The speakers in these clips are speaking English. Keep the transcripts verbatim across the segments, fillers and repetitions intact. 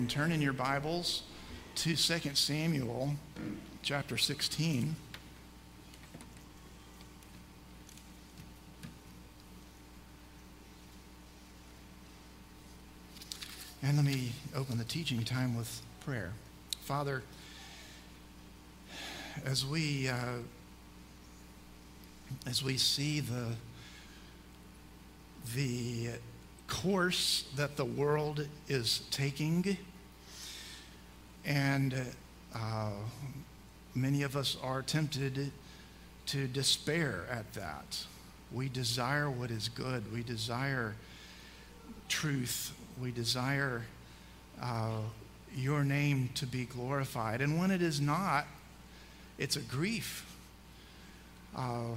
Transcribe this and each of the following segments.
Turn in your Bibles to Second Samuel chapter sixteen. And let me open the teaching time with prayer. Father, as we uh, as we see the the course that the world is taking, and uh, many of us are tempted to despair at that. We desire what is good. We desire truth. We desire uh, your name to be glorified. And when it is not, it's a grief. Uh,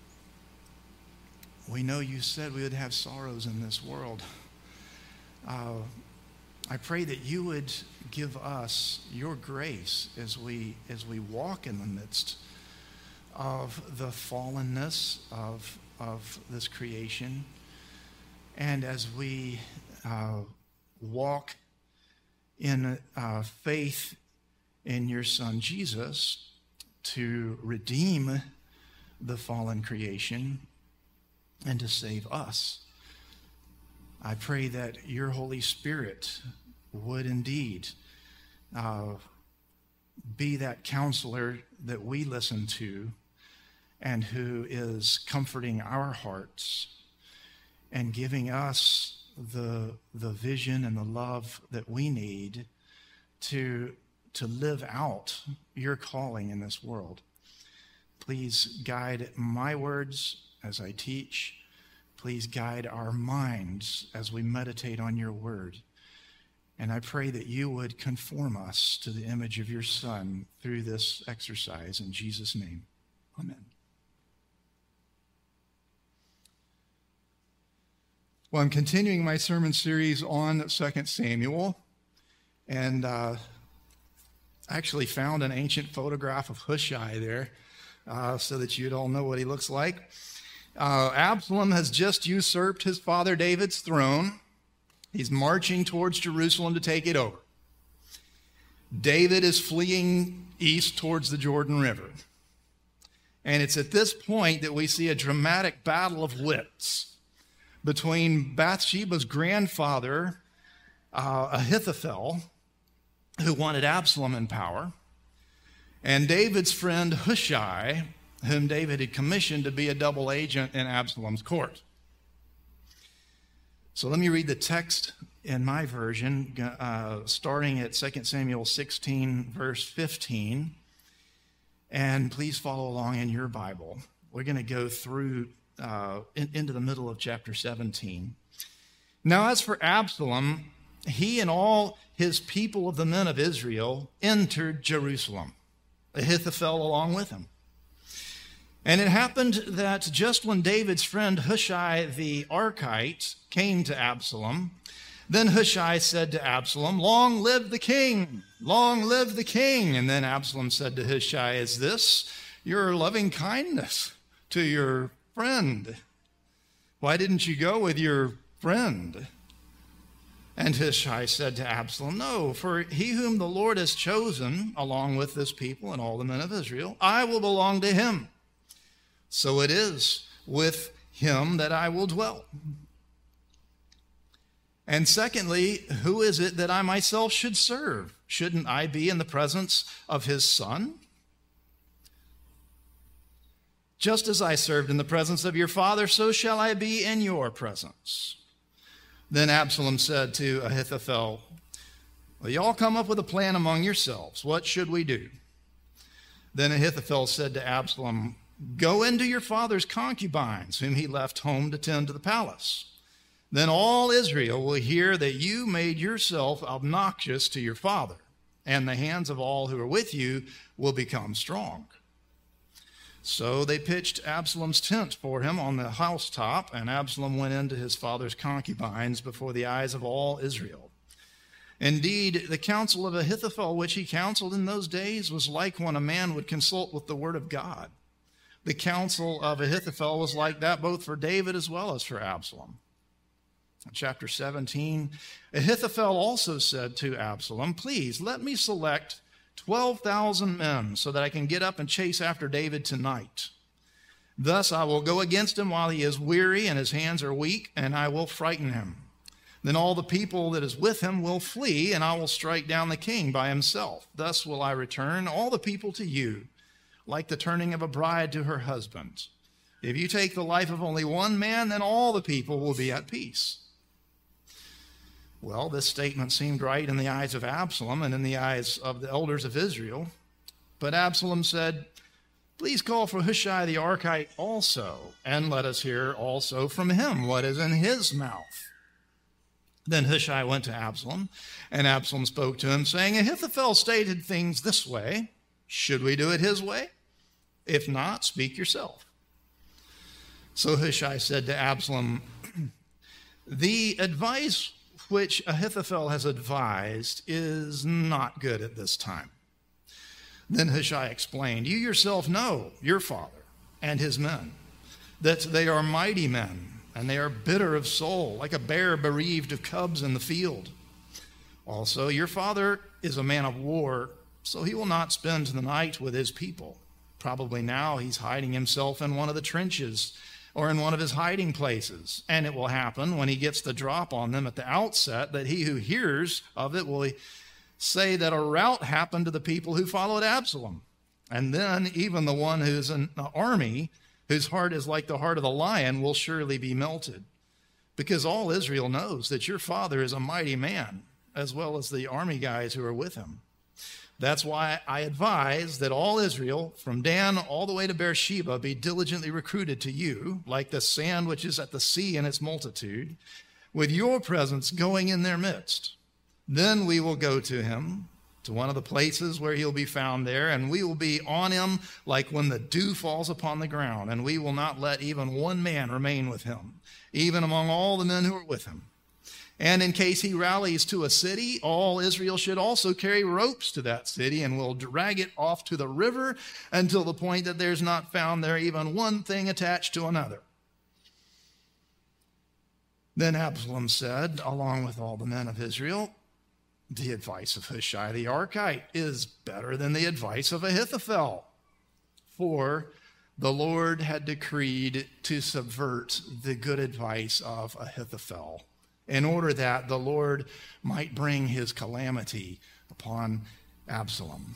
we know you said we would have sorrows in this world. Uh, I pray that you would give us your grace as we as we walk in the midst of the fallenness of of this creation, and as we uh, walk in uh, faith in your Son Jesus to redeem the fallen creation and to save us. I pray that your Holy Spirit would indeed uh, be that counselor that we listen to and who is comforting our hearts and giving us the, the vision and the love that we need to, to live out your calling in this world. Please guide my words as I teach. Please guide our minds as we meditate on your word. And I pray that you would conform us to the image of your Son through this exercise. In Jesus' name, amen. Well, I'm continuing my sermon series on Second Samuel. And uh, I actually found an ancient photograph of Hushai there uh, so that you'd all know what he looks like. Uh, Absalom has just usurped his father David's throne. He's marching towards Jerusalem to take it over. David is fleeing east towards the Jordan River. And it's at this point that we see a dramatic battle of wits between Bathsheba's grandfather, uh, Ahithophel, who wanted Absalom in power, and David's friend Hushai, whom David had commissioned to be a double agent in Absalom's court. So let me read the text in my version, uh, starting at Second Samuel sixteen, verse fifteen. And please follow along in your Bible. We're going to go through uh, in, into the middle of chapter seventeen. Now, as for Absalom, he and all his people of the men of Israel entered Jerusalem, Ahithophel along with him. And it happened that just when David's friend Hushai the Archite came to Absalom, then Hushai said to Absalom, "Long live the king! Long live the king!" And then Absalom said to Hushai, "Is this your loving kindness to your friend? Why didn't you go with your friend?" And Hushai said to Absalom, "No, for he whom the Lord has chosen, along with this people and all the men of Israel, I will belong to him. So it is with him that I will dwell. And secondly, who is it that I myself should serve? Shouldn't I be in the presence of his son? Just as I served in the presence of your father, so shall I be in your presence." Then Absalom said to Ahithophel, "Well, y'all come up with a plan among yourselves. What should we do?" Then Ahithophel said to Absalom, "Go into your father's concubines, whom he left home to tend to the palace. Then all Israel will hear that you made yourself obnoxious to your father, and the hands of all who are with you will become strong." So they pitched Absalom's tent for him on the housetop, and Absalom went into his father's concubines before the eyes of all Israel. Indeed, the counsel of Ahithophel, which he counseled in those days, was like when a man would consult with the word of God. The counsel of Ahithophel was like that both for David as well as for Absalom. Chapter seventeen, Ahithophel also said to Absalom, please let me select twelve thousand men so that I can get up and chase after David tonight. Thus I will go against him while he is weary and his hands are weak, and I will frighten him. Then all the people that is with him will flee, and I will strike down the king by himself. Thus will I return all the people to you, like the turning of a bride to her husband. If you take the life of only one man, then all the people will be at peace. Well, this statement seemed right in the eyes of Absalom and in the eyes of the elders of Israel. But Absalom said, please call for Hushai the Archite also, and let us hear also from him what is in his mouth. Then Hushai went to Absalom, and Absalom spoke to him, saying, Ahithophel stated things this way. Should we do it his way? If not, speak yourself. So Hushai said to Absalom, the advice which Ahithophel has advised is not good at this time. Then Hushai explained, you yourself know, your father and his men, that they are mighty men, and they are bitter of soul, like a bear bereaved of cubs in the field. Also, your father is a man of war, so he will not spend the night with his people. Probably now he's hiding himself in one of the trenches or in one of his hiding places. And it will happen when he gets the drop on them at the outset that he who hears of it will say that a rout happened to the people who followed Absalom. And then even the one who's in the army, whose heart is like the heart of the lion, will surely be melted. Because all Israel knows that your father is a mighty man, as well as the army guys who are with him. That's why I advise that all Israel, from Dan all the way to Beersheba, be diligently recruited to you, like the sand which is at the sea in its multitude, with your presence going in their midst. Then we will go to him, to one of the places where he'll be found there, and we will be on him like when the dew falls upon the ground, and we will not let even one man remain with him, even among all the men who are with him. And in case he rallies to a city, all Israel should also carry ropes to that city, and will drag it off to the river until the point that there's not found there even one thing attached to another. Then Absalom said, along with all the men of Israel, the advice of Hushai the Archite is better than the advice of Ahithophel. For the Lord had decreed to subvert the good advice of Ahithophel, in order that the Lord might bring his calamity upon Absalom.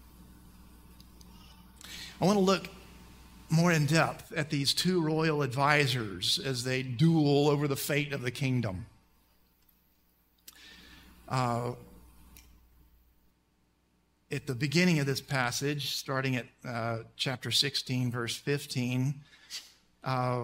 I want to look more in depth at these two royal advisors as they duel over the fate of the kingdom. Uh, at the beginning of this passage, starting at uh, chapter sixteen, verse fifteen, uh,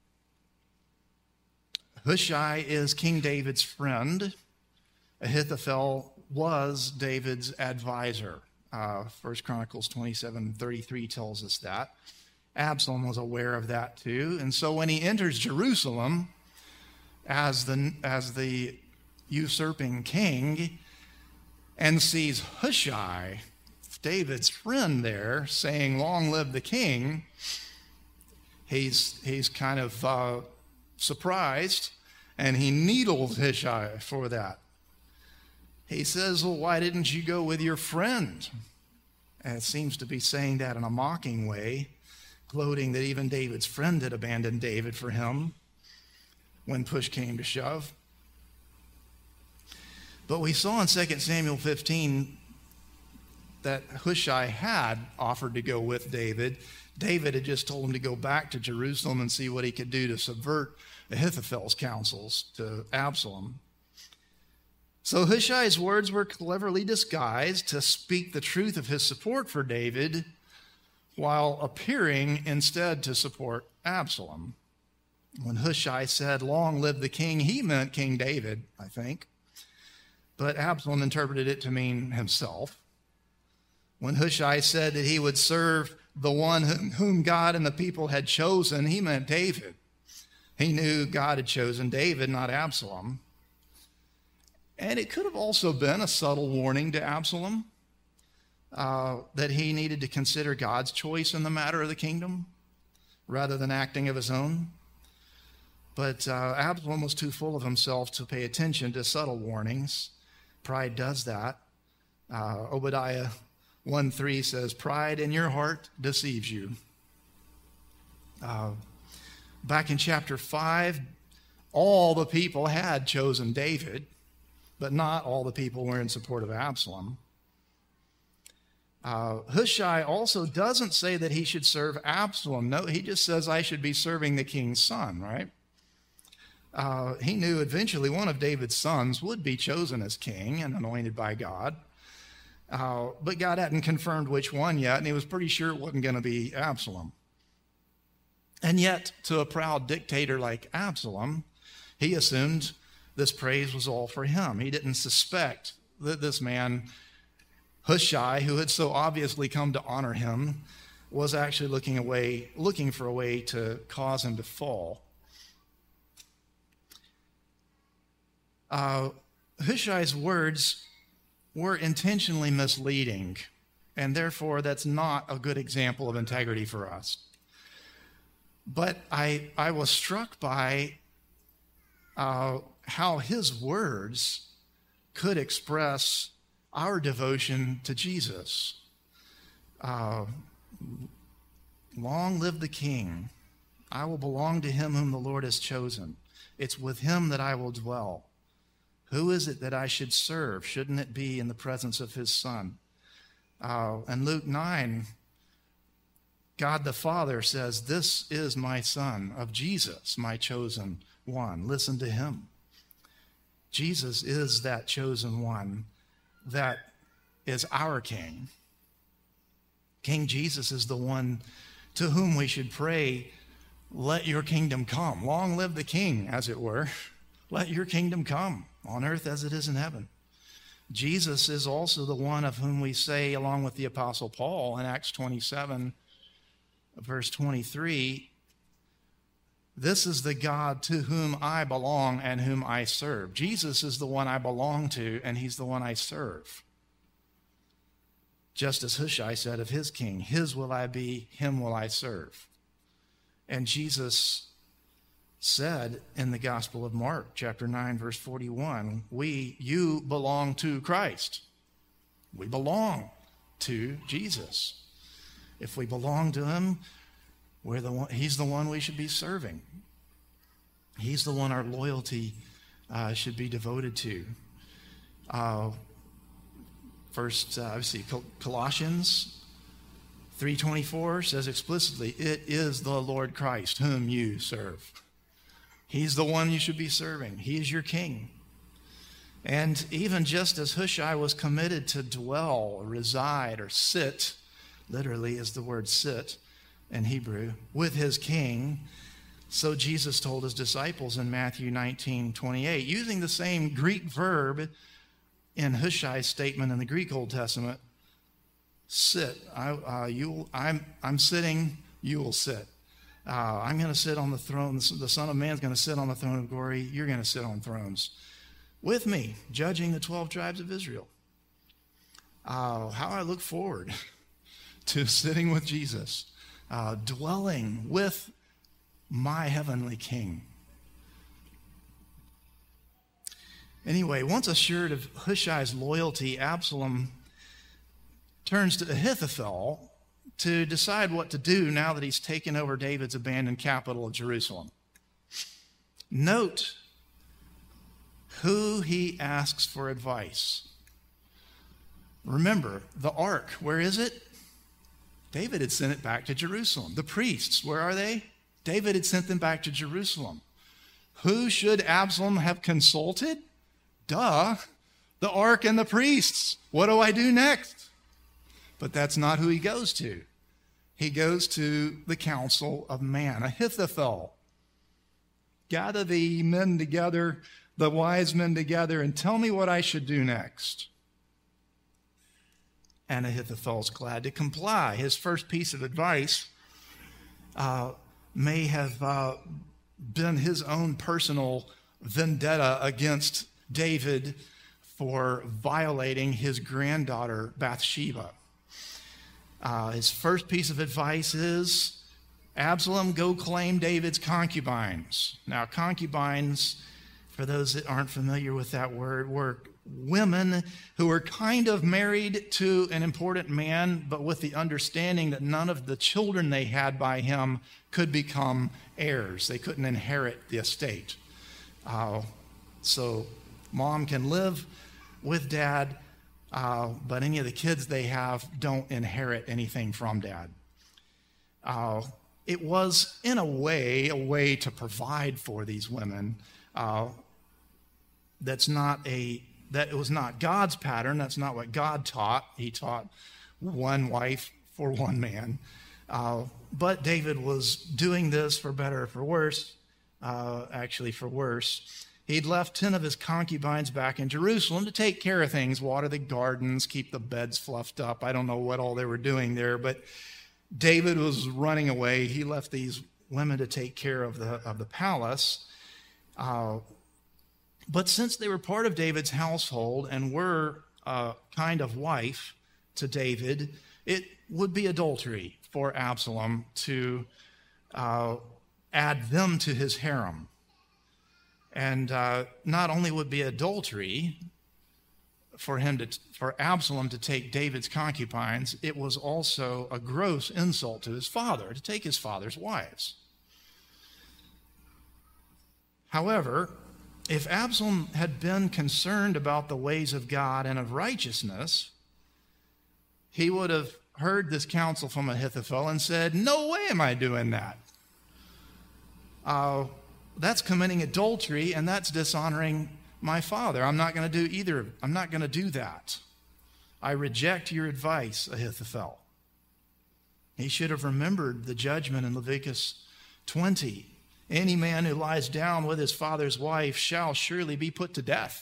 Hushai is King David's friend. Ahithophel was David's advisor. Uh, First Chronicles twenty-seven thirty-three tells us that. Absalom was aware of that too. And so when he enters Jerusalem as the, as the usurping king and sees Hushai, David's friend there, saying, long live the king, he's, he's kind of uh, surprised, and he needles Hushai for that. He says, well, why didn't you go with your friend? And it seems to be saying that in a mocking way, gloating that even David's friend had abandoned David for him when push came to shove. But we saw in Second Samuel fifteen that Hushai had offered to go with David. David had just told him to go back to Jerusalem and see what he could do to subvert Ahithophel's counsels to Absalom. So Hushai's words were cleverly disguised to speak the truth of his support for David, while appearing instead to support Absalom. When Hushai said, long live the king, he meant King David, I think. But Absalom interpreted it to mean himself. When Hushai said that he would serve the one whom God and the people had chosen, he meant David. He knew God had chosen David, not Absalom. And it could have also been a subtle warning to Absalom uh, that he needed to consider God's choice in the matter of the kingdom rather than acting of his own. But uh, Absalom was too full of himself to pay attention to subtle warnings. Pride does that. Uh, Obadiah one three says, pride in your heart deceives you. Uh, back in chapter five, all the people had chosen David, but not all the people were in support of Absalom. Uh, Hushai also doesn't say that he should serve Absalom. No, he just says, I should be serving the king's son, right? Uh, he knew eventually one of David's sons would be chosen as king and anointed by God. Uh, but God hadn't confirmed which one yet, and he was pretty sure it wasn't going to be Absalom. And yet, to a proud dictator like Absalom, he assumed this praise was all for him. He didn't suspect that this man, Hushai, who had so obviously come to honor him, was actually looking away, looking for a way to cause him to fall. Uh, Hushai's words were intentionally misleading, and therefore that's not a good example of integrity for us. But I, I was struck by uh, how his words could express our devotion to Jesus. Uh, Long live the King. I will belong to him whom the Lord has chosen. It's with him that I will dwell. Who is it that I should serve? Shouldn't it be in the presence of his Son? Uh, and Luke nine, God the Father says, this is my Son, of Jesus, my chosen one. Listen to him. Jesus is that chosen one that is our King. King Jesus is the one to whom we should pray, let your kingdom come. Long live the King, as it were. Let your kingdom come on earth as it is in heaven. Jesus is also the one of whom we say, along with the Apostle Paul in Acts twenty-seven, verse twenty-three, this is the God to whom I belong and whom I serve. Jesus is the one I belong to, and he's the one I serve. Just as Hushai said of his king, his will I be, him will I serve. And Jesus said in the Gospel of Mark, chapter nine, verse forty-one, we, you belong to Christ. We belong to Jesus. If we belong to him, we're the one, he's the one we should be serving. He's the one our loyalty uh, should be devoted to. Uh, first, uh, let's see, Colossians three twenty-four says explicitly, it is the Lord Christ whom you serve. He's the one you should be serving. He is your king. And even just as Hushai was committed to dwell, or reside, or sit, literally is the word sit in Hebrew, with his king, so Jesus told his disciples in Matthew nineteen twenty-eight, using the same Greek verb in Hushai's statement in the Greek Old Testament, sit. I, uh, you, I'm, I'm sitting, you will sit. Uh, I'm going to sit on the throne. The Son of Man is going to sit on the throne of glory. You're going to sit on thrones with me, judging the twelve tribes of Israel. Uh, how I look forward to sitting with Jesus, uh, dwelling with my heavenly King. Anyway, once assured of Hushai's loyalty, Absalom turns to Ahithophel to decide what to do now that he's taken over David's abandoned capital of Jerusalem. Note who he asks for advice. Remember, the ark, where is it? David had sent it back to Jerusalem. The priests, where are they? David had sent them back to Jerusalem. Who should Absalom have consulted? Duh, the ark and the priests. What do I do next? But that's not who he goes to. He goes to the council of man, Ahithophel. Gather the men together, the wise men together, and tell me what I should do next. And Ahithophel's glad to comply. His first piece of advice uh, may have uh, been his own personal vendetta against David for violating his granddaughter Bathsheba. Uh, his first piece of advice is, Absalom, go claim David's concubines. Now, concubines, for those that aren't familiar with that word, were women who were kind of married to an important man, but with the understanding that none of the children they had by him could become heirs. They couldn't inherit the estate. Uh, so mom can live with dad, uh, but any of the kids they have don't inherit anything from dad. Uh, it was, in a way, a way to provide for these women. Uh, that's not a That it was not God's pattern. That's not what God taught. He taught one wife for one man. Uh, but David was doing this for better or for worse, uh, actually for worse. He'd left ten of his concubines back in Jerusalem to take care of things, water the gardens, keep the beds fluffed up. I don't know what all they were doing there, but David was running away. He left these women to take care of the, of the palace. Uh, But since they were part of David's household and were a kind of wife to David, it would be adultery for Absalom to uh, add them to his harem. And uh, not only would it be adultery for him to, for Absalom to take David's concubines, it was also a gross insult to his father to take his father's wives. However, if Absalom had been concerned about the ways of God and of righteousness, he would have heard this counsel from Ahithophel and said, no way am I doing that. Uh, that's committing adultery, and that's dishonoring my father. I'm not going to do either. I'm not going to do that. I reject your advice, Ahithophel. He should have remembered the judgment in Leviticus twenty. Any man who lies down with his father's wife shall surely be put to death.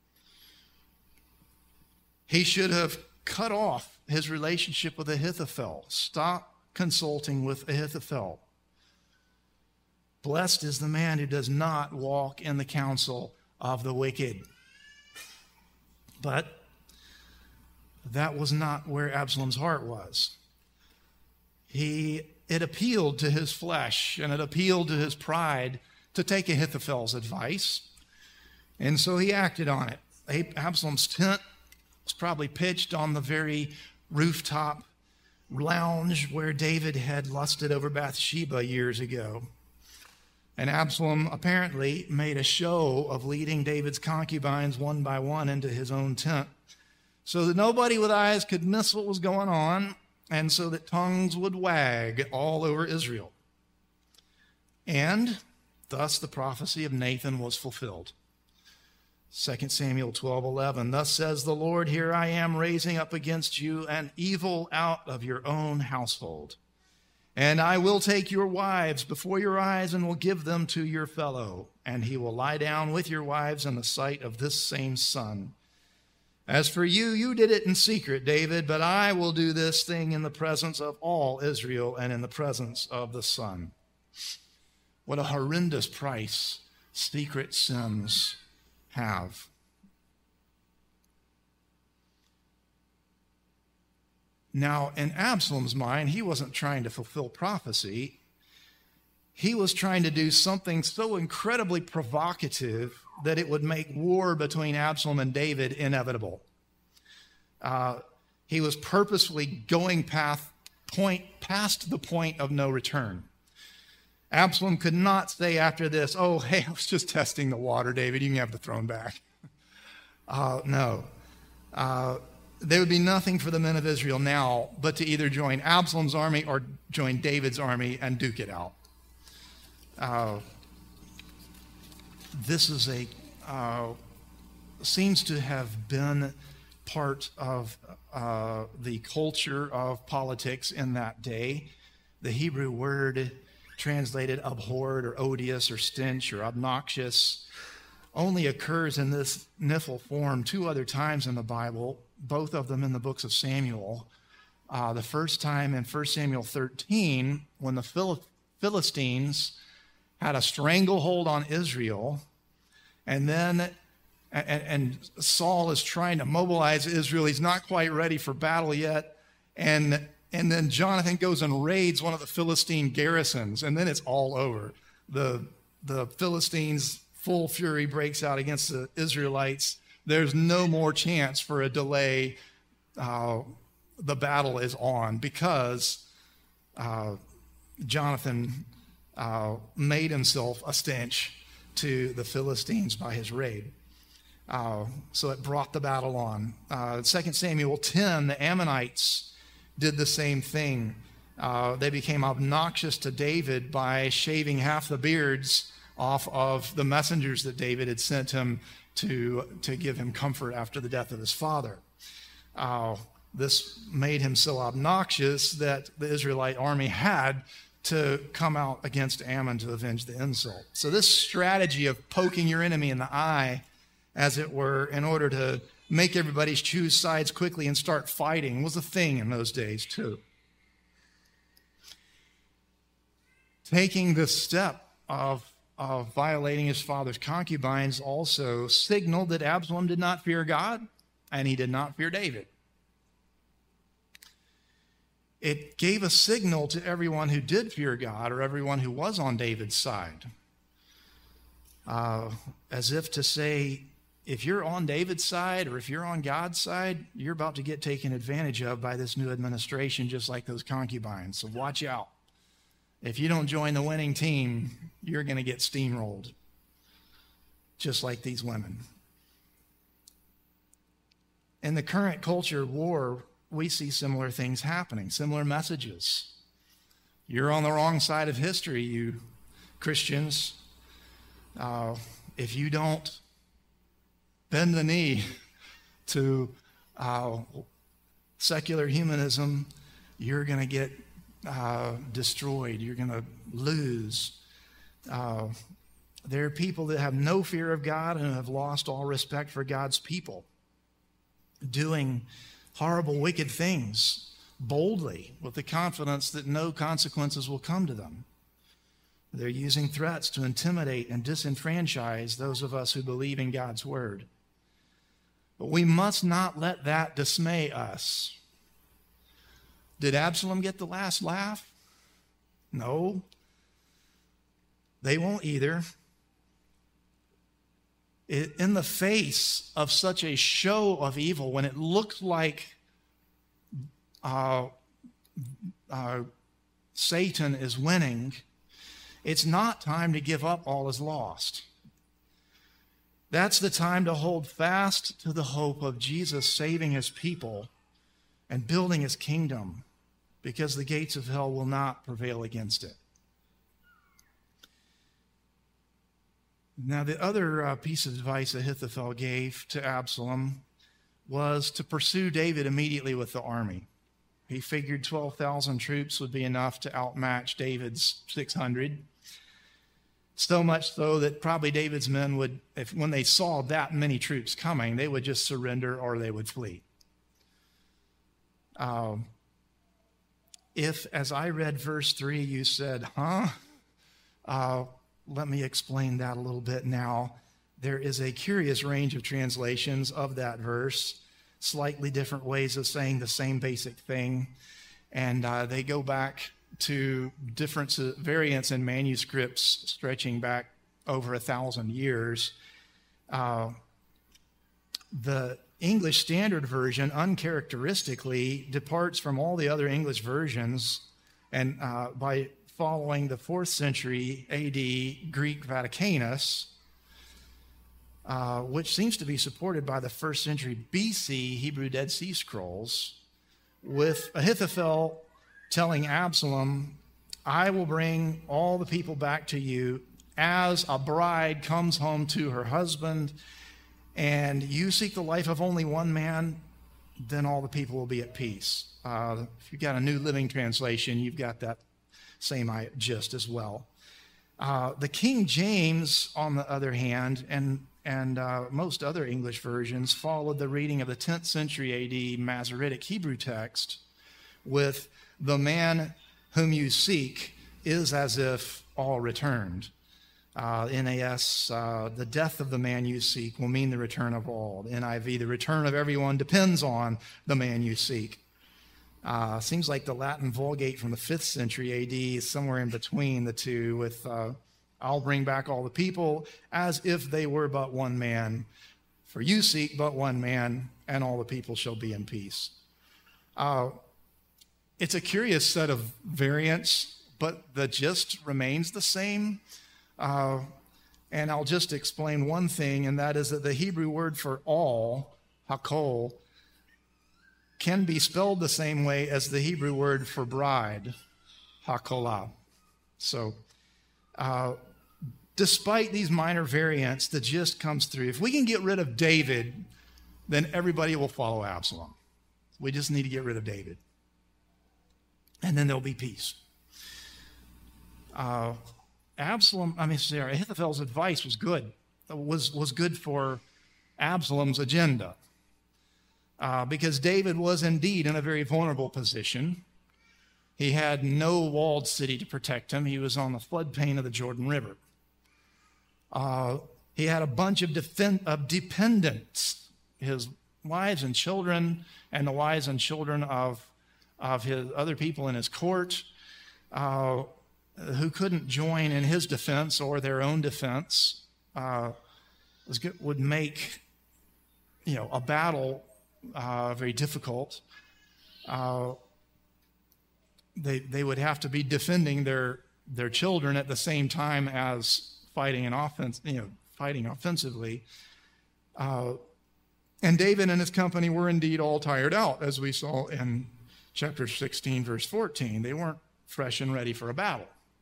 He should have cut off his relationship with Ahithophel. Stop consulting with Ahithophel. Blessed is the man who does not walk in the counsel of the wicked. But that was not where Absalom's heart was. He It appealed to his flesh and it appealed to his pride to take Ahithophel's advice. And so he acted on it. Absalom's tent was probably pitched on the very rooftop lounge where David had lusted over Bathsheba years ago. And Absalom apparently made a show of leading David's concubines one by one into his own tent so that nobody with eyes could miss what was going on, and so that tongues would wag all over Israel. And thus the prophecy of Nathan was fulfilled. Second Samuel twelve eleven, thus says the Lord, here I am raising up against you an evil out of your own household. And I will take your wives before your eyes and will give them to your fellow, and he will lie down with your wives in the sight of this same son. As for you, you did it in secret, David, but I will do this thing in the presence of all Israel and in the presence of the Son. What a horrendous price secret sins have. Now, in Absalom's mind, he wasn't trying to fulfill prophecy. He was trying to do something so incredibly provocative that it would make war between Absalom and David inevitable. Uh, he was purposefully going past, point, past the point of no return. Absalom could not say after this, oh, hey, I was just testing the water, David. You can have the throne back. Uh, no. Uh, there would be nothing for the men of Israel now but to either join Absalom's army or join David's army and duke it out. Uh, this is a uh, seems to have been part of uh, the culture of politics in that day. The Hebrew word translated abhorred or odious or stench or obnoxious only occurs in this niphal form two other times in the Bible, both of them in the books of Samuel. Uh, the first time in First Samuel thirteen, when the Phil- Philistines had a stranglehold on Israel, and then and, and Saul is trying to mobilize Israel. He's not quite ready for battle yet, and and then Jonathan goes and raids one of the Philistine garrisons, and then it's all over. The, the Philistines' full fury breaks out against the Israelites. There's no more chance for a delay. Uh, the battle is on because uh, Jonathan uh, made himself a stench to the Philistines by his raid. Uh, so it brought the battle on. Uh, Second Samuel ten, the Ammonites did the same thing. Uh, they became obnoxious to David by shaving half the beards off of the messengers that David had sent him to, to give him comfort after the death of his father. Uh, this made him so obnoxious that the Israelite army had to come out against Ammon to avenge the insult. So this strategy of poking your enemy in the eye, as it were, in order to make everybody choose sides quickly and start fighting was a thing in those days too. Taking the step of, of violating his father's concubines also signaled that Absalom did not fear God and he did not fear David. It gave a signal to everyone who did fear God or everyone who was on David's side, uh, as if to say, if you're on David's side or if you're on God's side, you're about to get taken advantage of by this new administration, just like those concubines. So watch out. If you don't join the winning team, you're going to get steamrolled, just like these women. In the current culture war, we see similar things happening, similar messages. You're on the wrong side of history, you Christians. Uh, if you don't bend the knee to uh, secular humanism, you're going to get uh, destroyed. You're going to lose. Uh, there are people that have no fear of God and have lost all respect for God's people, doing horrible, wicked things boldly with the confidence that no consequences will come to them. They're using threats to intimidate and disenfranchise those of us who believe in God's word. But we must not let that dismay us. Did Absalom get the last laugh? No. They won't either. It, in the face of such a show of evil, when it looked like uh, uh, Satan is winning, it's not time to give up all is lost. That's the time to hold fast to the hope of Jesus saving his people and building his kingdom, because the gates of hell will not prevail against it. Now, the other uh, piece of advice Ahithophel gave to Absalom was to pursue David immediately with the army. He figured twelve thousand troops would be enough to outmatch David's six hundred. So much so that probably David's men would, if when they saw that many troops coming, they would just surrender or they would flee. Um, if, as I read verse three, you said, huh? Uh, let me explain that a little bit now. There is a curious range of translations of that verse, slightly different ways of saying the same basic thing. And uh, they go back to different variants in manuscripts stretching back over a thousand years. Uh, the English Standard Version uncharacteristically departs from all the other English versions, and uh, by following the fourth century A D Greek Vaticanus, uh, which seems to be supported by the first century B C Hebrew Dead Sea Scrolls, with Ahithophel telling Absalom, I will bring all the people back to you as a bride comes home to her husband, and you seek the life of only one man, then all the people will be at peace. Uh, if you've got a New Living Translation, you've got that same gist as well. Uh, the King James, on the other hand, and, and uh, most other English versions, followed the reading of the tenth century A D Masoretic Hebrew text with, the man whom you seek is as if all returned. Uh, N A S, uh, the death of the man you seek will mean the return of all. N I V, the return of everyone depends on the man you seek. Uh, seems like the Latin Vulgate from the fifth century A D is somewhere in between the two with, uh, I'll bring back all the people as if they were but one man. For you seek but one man, and all the people shall be in peace. Uh, it's a curious set of variants, but the gist remains the same. Uh, and I'll just explain one thing, and that is that the Hebrew word for all, hakol, can be spelled the same way as the Hebrew word for bride, hakolah. So, uh, despite these minor variants, the gist comes through. If we can get rid of David, then everybody will follow Absalom. We just need to get rid of David. And then there'll be peace. Uh, Absalom, I mean, sorry, Ahithophel's advice was good, was, was good for Absalom's agenda. Uh, because David was indeed in a very vulnerable position. He had no walled city to protect him. He was on the floodplain of the Jordan River. Uh, he had a bunch of, defend, of dependents, his wives and children, and the wives and children of, of his other people in his court, uh, who couldn't join in his defense or their own defense. Uh, was, would make, you know, a battle uh, very difficult. Uh, they they would have to be defending their their children at the same time as fighting an offense, you know, fighting offensively. Uh, and David and his company were indeed all tired out, as we saw in chapter sixteen, verse fourteen. They weren't fresh and ready for a battle.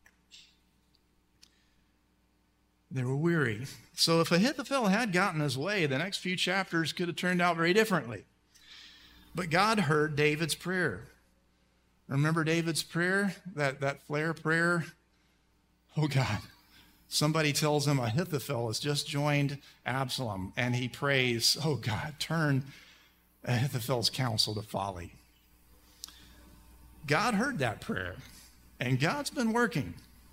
They were weary. So if Ahithophel had gotten his way, the next few chapters could have turned out very differently. But God heard David's prayer. Remember David's prayer? That, that flare prayer? Oh God. Somebody tells him Ahithophel has just joined Absalom, and he prays, oh God, turn Ahithophel's counsel to folly. God heard that prayer, and God's been working.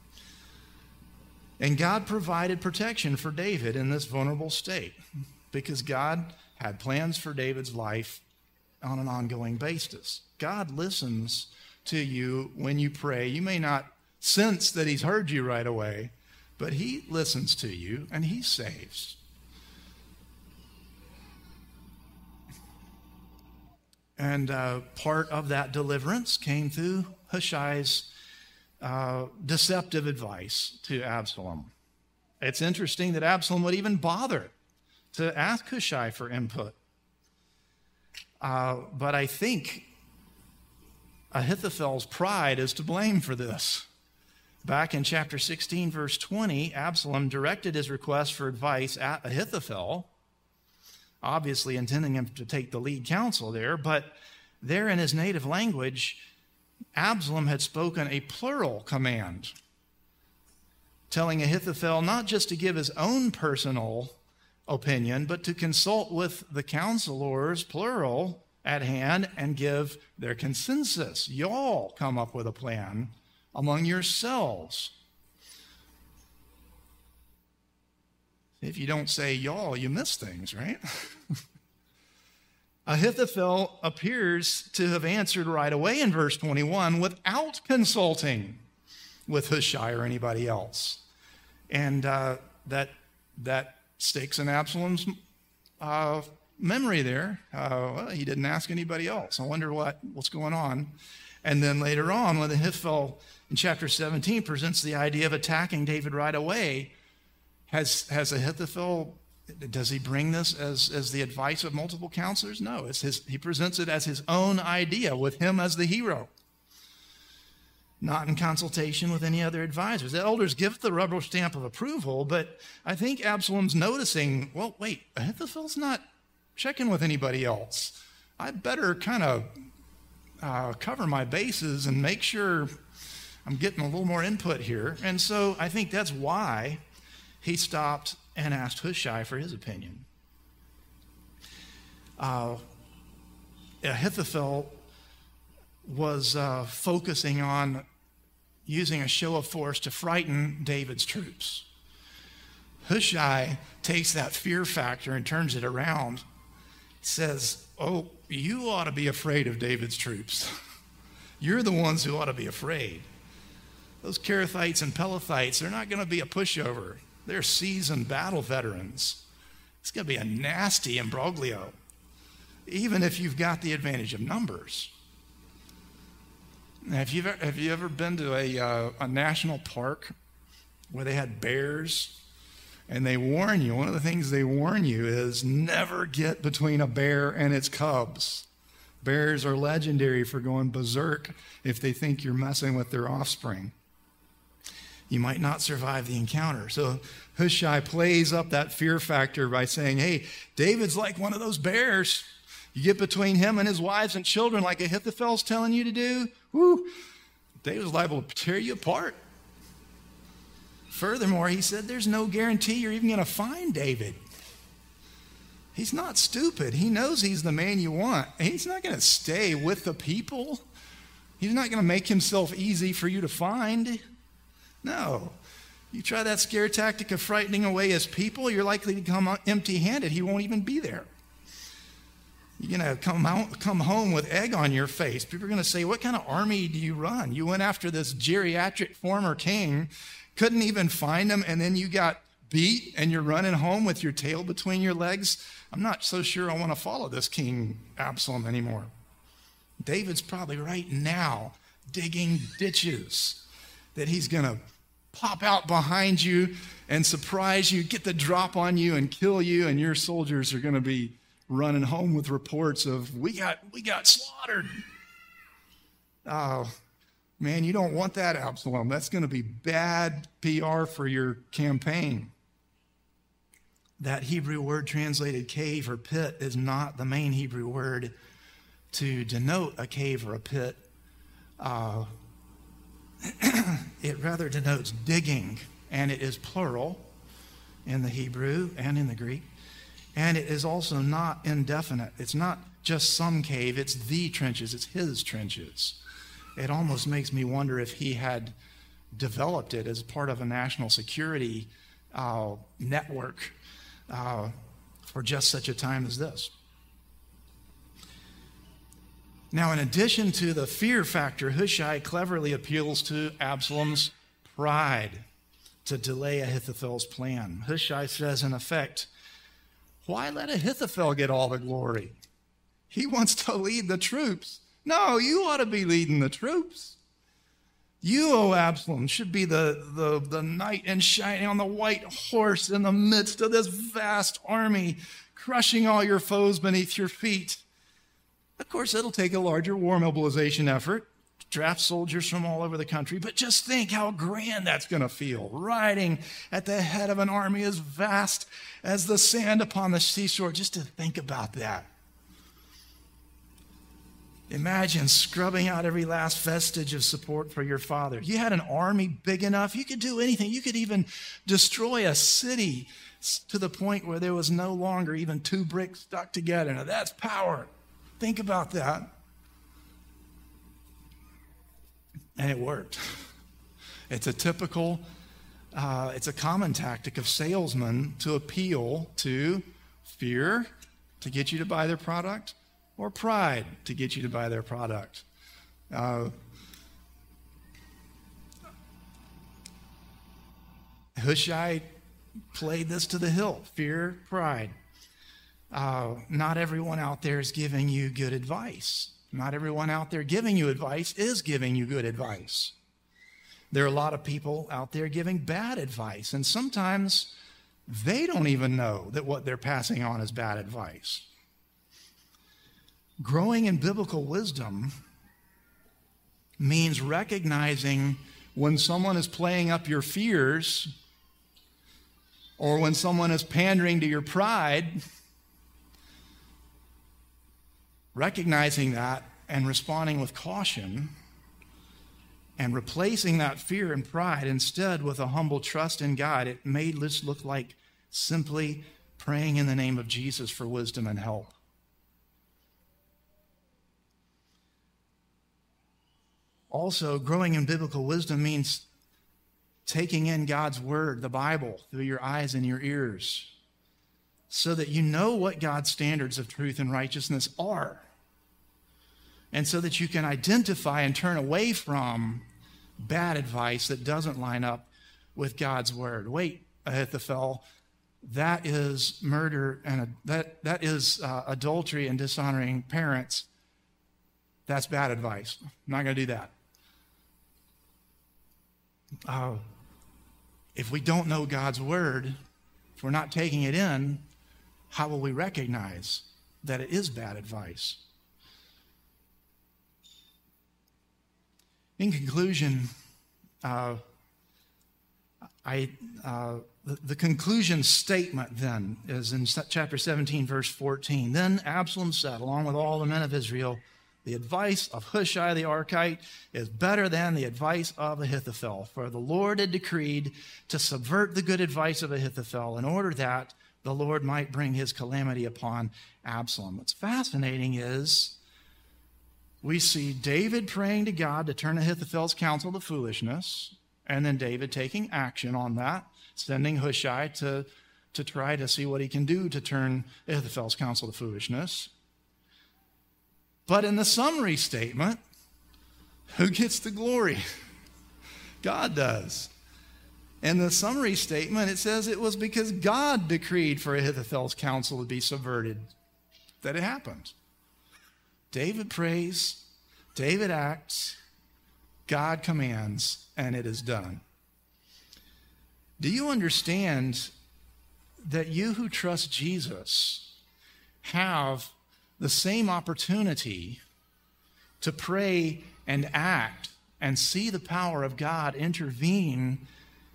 And God provided protection for David in this vulnerable state because God had plans for David's life on an ongoing basis. God listens to you when you pray. You may not sense that he's heard you right away, but he listens to you and he saves. And uh, part of that deliverance came through Hushai's uh, deceptive advice to Absalom. It's interesting that Absalom would even bother to ask Hushai for input. Uh, but I think Ahithophel's pride is to blame for this. Back in chapter sixteen, verse twenty, Absalom directed his request for advice at Ahithophel, obviously intending him to take the lead counsel there, but there in his native language, Absalom had spoken a plural command, telling Ahithophel not just to give his own personal opinion, but to consult with the counselors, plural, at hand and give their consensus. Y'all come up with a plan among yourselves. If you don't say y'all, you miss things, right? Ahithophel appears to have answered right away in verse twenty-one without consulting with Hushai or anybody else. And uh, that, that sticks in Absalom's uh, memory there. Uh, well, he didn't ask anybody else. I wonder what, what's going on. And then later on, when Ahithophel in chapter seventeen presents the idea of attacking David right away, has, has Ahithophel, does he bring this as, as the advice of multiple counselors? No, it's his, he presents it as his own idea with him as the hero, not in consultation with any other advisors. The elders give the rubber stamp of approval, but I think Absalom's noticing, well, wait, Ahithophel's not checking with anybody else. I better kind of uh, cover my bases and make sure I'm getting a little more input here. And so I think that's why he stopped and asked Hushai for his opinion. Uh, Ahithophel was uh, focusing on using a show of force to frighten David's troops. Hushai takes that fear factor and turns it around. He says, oh, you ought to be afraid of David's troops. You're the ones who ought to be afraid. Those Kerethites and Pelethites, they're not going to be a pushover. They're seasoned battle veterans. It's going to be a nasty imbroglio, even if you've got the advantage of numbers. Now, have you ever, have you ever been to a, uh, a national park where they had bears? And they warn you, one of the things they warn you is never get between a bear and its cubs. Bears are legendary for going berserk if they think you're messing with their offspring. You might not survive the encounter. So Hushai plays up that fear factor by saying, hey, David's like one of those bears. You get between him and his wives and children like Ahithophel's telling you to do, whoo, David's liable to tear you apart. Furthermore, he said there's no guarantee you're even going to find David. He's not stupid. He knows he's the man you want. He's not going to stay with the people. He's not going to make himself easy for you to find. No. You try that scare tactic of frightening away his people, you're likely to come empty-handed. He won't even be there. You're going to come out, come home with egg on your face. People are going to say, what kind of army do you run? You went after this geriatric former king, couldn't even find him, and then you got beat, and you're running home with your tail between your legs. I'm not so sure I want to follow this King Absalom anymore. David's probably right now digging ditches that he's going to pop out behind you and surprise you, get the drop on you, and kill you, and your soldiers are going to be running home with reports of, we got, we got slaughtered. Oh, man, you don't want that, Absalom. That's going to be bad P R for your campaign. That Hebrew word translated cave or pit is not the main Hebrew word to denote a cave or a pit. Uh, it rather denotes digging, and it is plural in the Hebrew and in the Greek. And it is also not indefinite. It's not just some cave, it's the trenches, it's his trenches. It almost makes me wonder if he had developed it as part of a national security uh, network uh, for just such a time as this. Now, in addition to the fear factor, Hushai cleverly appeals to Absalom's pride to delay Ahithophel's plan. Hushai says, in effect, why let Ahithophel get all the glory? He wants to lead the troops. No, you ought to be leading the troops. You, O Absalom, should be the, the, the knight in shining on the white horse in the midst of this vast army, crushing all your foes beneath your feet. Of course, it'll take a larger war mobilization effort, draft soldiers from all over the country, but just think how grand that's going to feel, riding at the head of an army as vast as the sand upon the seashore. Just to think about that. Imagine scrubbing out every last vestige of support for your father. You had an army big enough, you could do anything. You could even destroy a city to the point where there was no longer even two bricks stuck together. Now that's power. Think about that. And it worked. It's a typical, uh, it's a common tactic of salesmen to appeal to fear to get you to buy their product, or pride to get you to buy their product. Uh, Hushai played this to the hilt, fear, pride. Uh, not everyone out there is giving you good advice. Not everyone out there giving you advice is giving you good advice. There are a lot of people out there giving bad advice, and sometimes they don't even know that what they're passing on is bad advice. Growing in biblical wisdom means recognizing when someone is playing up your fears or when someone is pandering to your pride, recognizing that and responding with caution and replacing that fear and pride instead with a humble trust in God. It may just look like simply praying in the name of Jesus for wisdom and help. Also, growing in biblical wisdom means taking in God's word, the Bible, through your eyes and your ears, so that you know what God's standards of truth and righteousness are. And so that you can identify and turn away from bad advice that doesn't line up with God's word. Wait, Ahithophel, that is murder and a, that that is uh, adultery and dishonoring parents. That's bad advice. I'm not going to do that. Uh, if we don't know God's word, if we're not taking it in, how will we recognize that it is bad advice? In conclusion, uh, I uh, the, the conclusion statement then is in chapter seventeen, verse fourteen. Then Absalom said, along with all the men of Israel, the advice of Hushai the Archite is better than the advice of Ahithophel, for the Lord had decreed to subvert the good advice of Ahithophel in order that the Lord might bring his calamity upon Absalom. What's fascinating is we see David praying to God to turn Ahithophel's counsel to foolishness, and then David taking action on that, sending Hushai to, to try to see what he can do to turn Ahithophel's counsel to foolishness. But in the summary statement, who gets the glory? God does. In the summary statement, it says it was because God decreed for Ahithophel's counsel to be subverted that it happened. David prays, David acts, God commands, and it is done. Do you understand that you who trust Jesus have the same opportunity to pray and act and see the power of God intervene,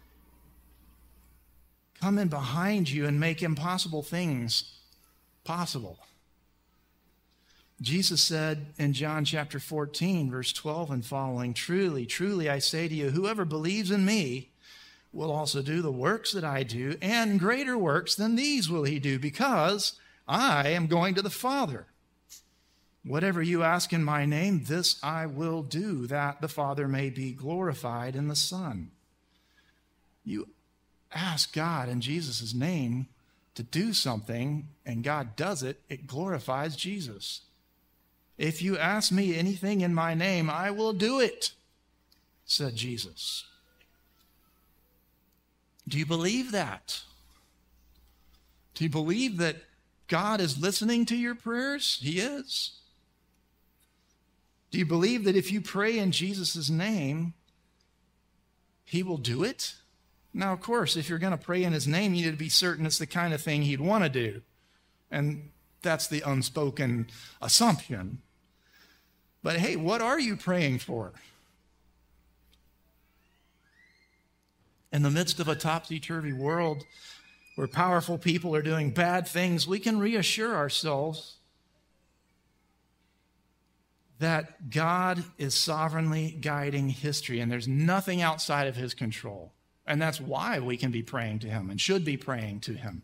come in behind you and make impossible things possible? Jesus said in John chapter fourteen, verse twelve and following, "Truly, truly, I say to you, whoever believes in me will also do the works that I do, and greater works than these will he do, because I am going to the Father. Whatever you ask in my name, this I will do, that the Father may be glorified in the Son." You ask God in Jesus' name to do something, and God does it, it glorifies Jesus. If you ask me anything in my name, I will do it, said Jesus. Do you believe that? Do you believe that God is listening to your prayers? He is. Do you believe that if you pray in Jesus' name, he will do it? Now, of course, if you're going to pray in his name, you need to be certain it's the kind of thing he'd want to do. And that's the unspoken assumption. But hey, what are you praying for? In the midst of a topsy-turvy world where powerful people are doing bad things, we can reassure ourselves that God is sovereignly guiding history, and there's nothing outside of his control. And that's why we can be praying to him and should be praying to him.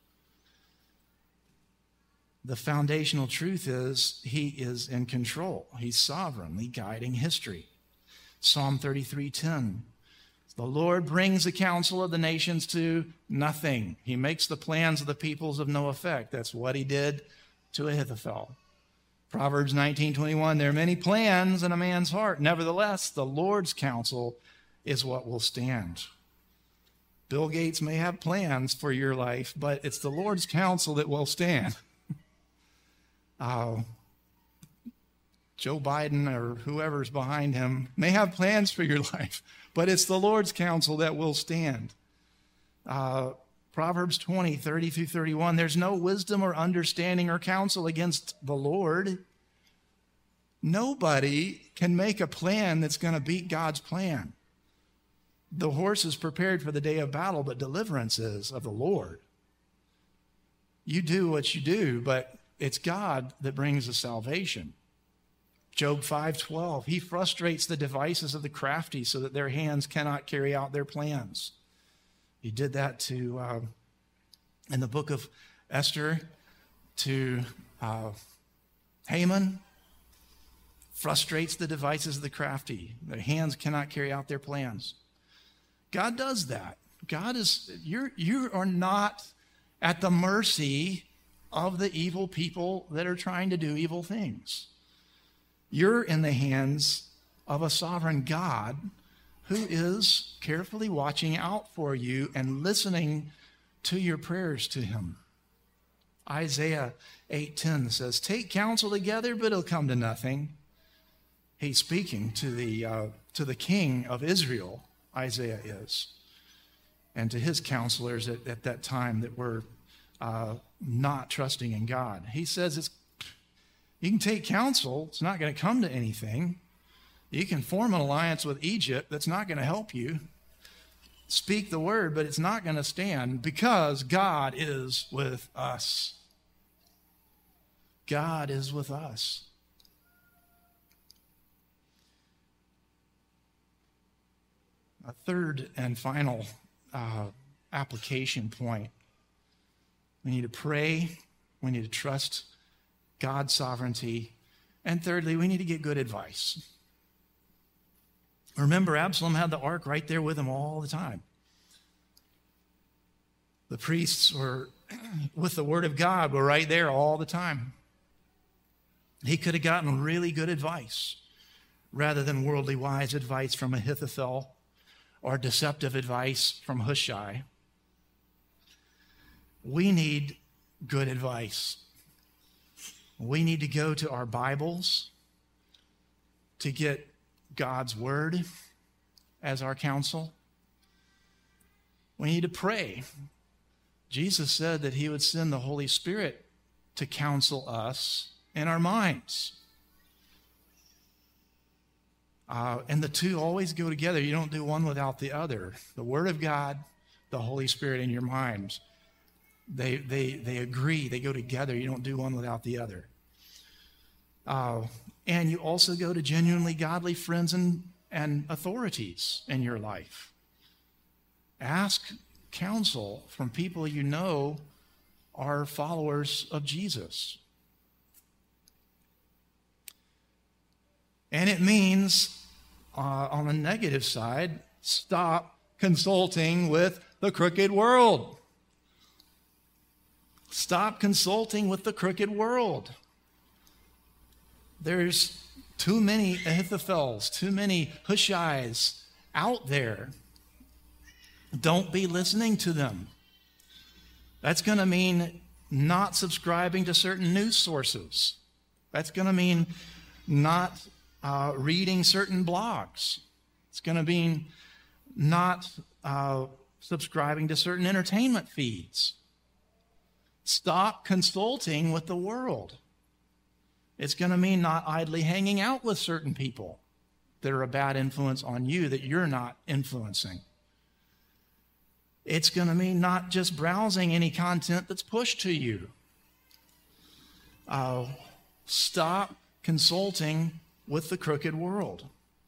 The foundational truth is he is in control. He's sovereignly guiding history. Psalm thirty-three ten. The Lord brings the counsel of the nations to nothing. He makes the plans of the peoples of no effect. That's what he did to Ahithophel. Proverbs nineteen twenty-one. There are many plans in a man's heart. Nevertheless, the Lord's counsel is what will stand. Bill Gates may have plans for your life, but it's the Lord's counsel that will stand. Uh, Joe Biden or whoever's behind him may have plans for your life, but it's the Lord's counsel that will stand. Uh, Proverbs twenty, thirty through thirty-one, there's no wisdom or understanding or counsel against the Lord. Nobody can make a plan that's going to beat God's plan. The horse is prepared for the day of battle, but deliverance is of the Lord. You do what you do, but it's God that brings the salvation. Job five twelve, he frustrates the devices of the crafty so that their hands cannot carry out their plans. He did that to, uh, in the book of Esther, to uh, Haman, frustrates the devices of the crafty. Their hands cannot carry out their plans. God does that. God is, you're, you are not at the mercy of the evil people that are trying to do evil things. You're in the hands of a sovereign God who is carefully watching out for you and listening to your prayers to him. Isaiah eight ten says, take counsel together, but it'll come to nothing. He's speaking to the, uh, to the king of Israel, Isaiah is, and to his counselors at, at that time that were uh, not trusting in God. He says, it's, you can take counsel, it's not going to come to anything. You can form an alliance with Egypt, that's not going to help you. Speak the word, but it's not going to stand because God is with us. God is with us. A third and final uh, application point. We need to pray. We need to trust God's sovereignty. And thirdly, we need to get good advice. Remember, Absalom had the ark right there with him all the time. The priests were, with the word of God, were right there all the time. He could have gotten really good advice rather than worldly wise advice from Ahithophel or deceptive advice from Hushai. We need good advice. We need to go to our Bibles to get God's word as our counsel. We need to pray. Jesus said that he would send the Holy Spirit to counsel us in our minds. Uh, and the two always go together. You don't do one without the other. The Word of God, the Holy Spirit in your minds, they, they, they agree. They go together. You don't do one without the other. Uh, and you also go to genuinely godly friends and, and authorities in your life. Ask counsel from people you know are followers of Jesus. And it means, uh, on the negative side, stop consulting with the crooked world. Stop consulting with the crooked world. There's too many Ahithophels, too many Hushais out there. Don't be listening to them. That's going to mean not subscribing to certain news sources. That's going to mean not uh, reading certain blogs. It's going to mean not uh, subscribing to certain entertainment feeds. Stop consulting with the world. It's going to mean not idly hanging out with certain people that are a bad influence on you that you're not influencing. It's going to mean not just browsing any content that's pushed to you. Uh, stop consulting with the crooked world.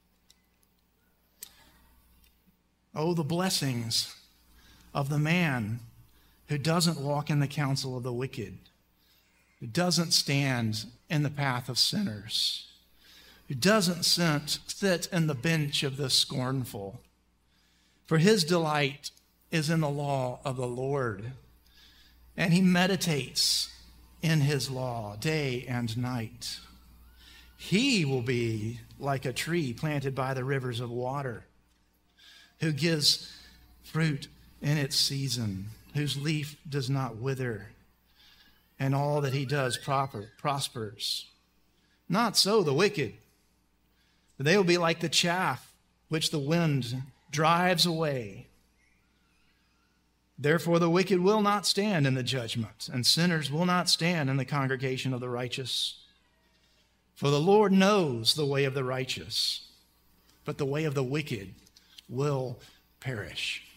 Oh, the blessings of the man who doesn't walk in the counsel of the wicked, who doesn't stand in the path of sinners, who doesn't sit, sit in the bench of the scornful. For his delight is in the law of the Lord, and he meditates in his law day and night. He will be like a tree planted by the rivers of water, who gives fruit in its season, whose leaf does not wither, and all that he does proper, prospers. Not so the wicked. They will be like the chaff which the wind drives away. Therefore the wicked will not stand in the judgment, and sinners will not stand in the congregation of the righteous. For the Lord knows the way of the righteous, but the way of the wicked will perish.